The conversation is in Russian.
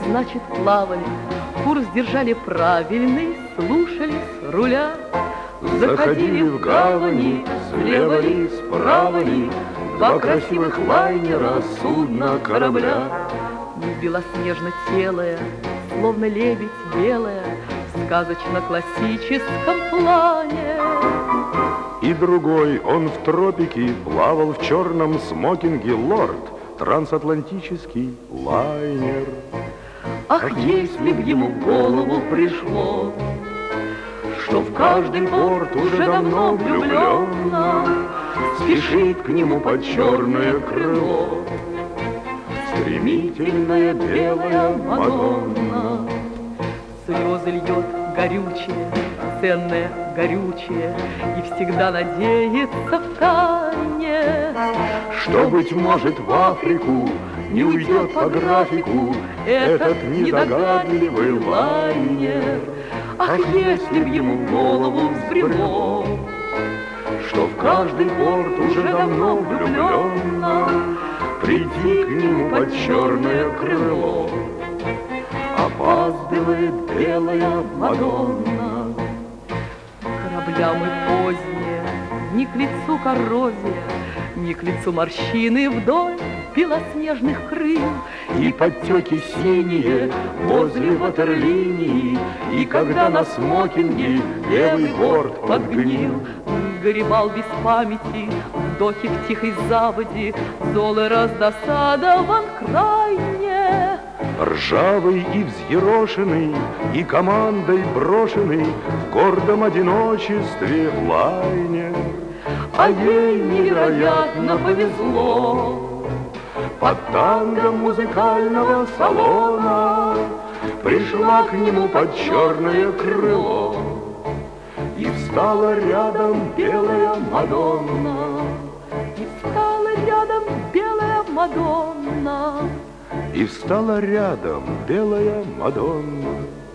значит плавали, курс держали правильный, слушались руля. Заходили в гавани, слева ли, справа ли, два красивых лайнера, судна, корабля. Белоснежно-телая, словно лебедь белая, в сказочно-классическом плане. И другой, он в тропике плавал в черном смокинге, лорд, трансатлантический лайнер. Ах, если б ему в голову пришло, что в каждый порт уже давно влюбленно спешит к нему под черное крыло стремительная белая Мадонна. Слезы льет горючее, ценное горючее, и всегда надеется втайне, что, быть может, в Африку не уйдет по графику этот недогадливый лайнер. Ах, если б ему в голову взбрело, что в каждый порт уже давно влюбленно прийти к нему под черное крыло. Опаздывает белая Мадонна. Корабля мы поздние, не к лицу коррозия, не к лицу морщины вдоль белоснежных крыл. И подтеки синие возле ватерлинии, и когда на смокинге левый борт подгнил, горевал без памяти, вдохи в тихой заводе, зол и раздосадован крайне. Ржавый и взъерошенный, и командой брошенный в гордом одиночестве лайнер. А ей невероятно повезло. Под танго музыкального салона пришла к нему под черное крыло, и встала рядом белая Мадонна. И встала рядом белая Мадонна. И встала рядом белая Мадонна.